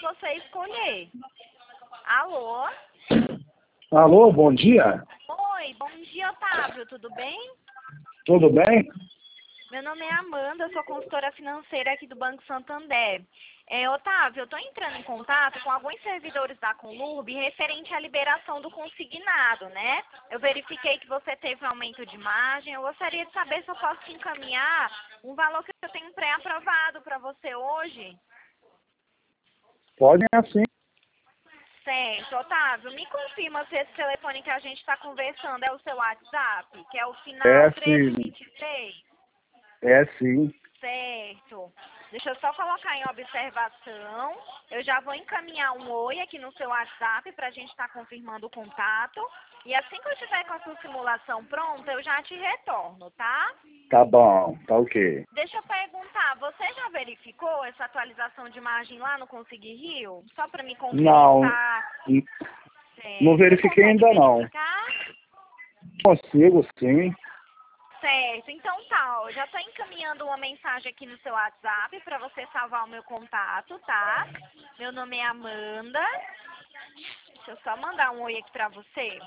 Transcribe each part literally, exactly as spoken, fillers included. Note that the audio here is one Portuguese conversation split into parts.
você escolher. Alô? Alô, bom dia. Oi, bom dia, Otávio, tudo bem? Tudo bem? Meu nome é Amanda, eu sou consultora financeira aqui do Banco Santander. É, Otávio, eu estou entrando em contato com alguns servidores da Conlurb referente à liberação do consignado, né? Eu verifiquei que você teve um aumento de margem. Eu gostaria de saber se eu posso te encaminhar um valor que eu tenho pré-aprovado para você hoje. Pode é assim. Certo, Otávio, me confirma se esse telefone que a gente está conversando é o seu WhatsApp, que é o final É treze sim. vinte e três. É sim. Certo. Deixa eu só colocar em observação. Eu já vou encaminhar um oi aqui no seu WhatsApp para a gente estar confirmando o contato. E assim que eu tiver com a sua simulação pronta, eu já te retorno, tá? Tá bom, tá ok. Deixa eu perguntar, você já verificou essa atualização de margem lá no Conseguir Rio? Só para me conferir, Não, tá? n- Certo. não Você verifiquei consegue ainda não. verificar? Consigo sim. Certo, então tá, ó, eu já tô encaminhando uma mensagem aqui no seu WhatsApp para você salvar o meu contato, tá? Meu nome é Amanda. Deixa eu só mandar um oi aqui pra você.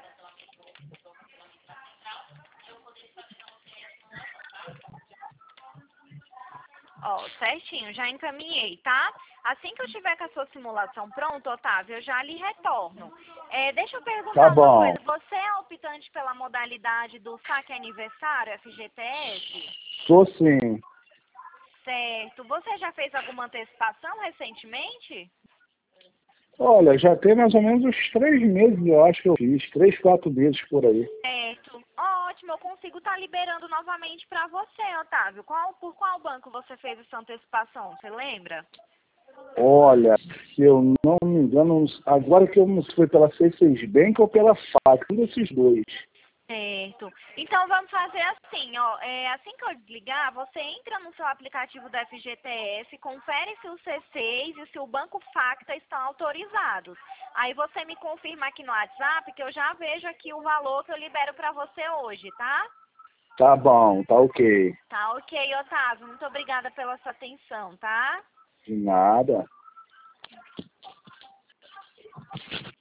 Ó, certinho, já encaminhei, tá? Assim que eu tiver com a sua simulação pronta, Otávio, eu já lhe retorno. É, deixa eu Tá perguntar uma bom. coisa, você é optante pela modalidade do saque aniversário, F G T S? Sou sim. Certo, você já fez alguma antecipação recentemente? Olha, já tem mais ou menos uns três meses, eu acho que eu fiz. Três, quatro meses por aí. Certo. Ótimo, eu consigo estar liberando novamente para você, Otávio. Qual, por qual banco você fez essa antecipação? Você lembra? Olha, se eu não me engano, agora que eu não sei se foi pela C seis Bank ou pela F A C, um desses dois. Certo. Então vamos fazer assim, ó. É, assim que eu desligar, você entra no seu aplicativo da F G T S, confere se o C seis e se o Banco Facta estão autorizados. Aí você me confirma aqui no WhatsApp que eu já vejo aqui o valor que eu libero para você hoje, tá? Tá bom, tá ok. Tá ok, Otávio. Muito obrigada pela sua atenção, tá? De nada.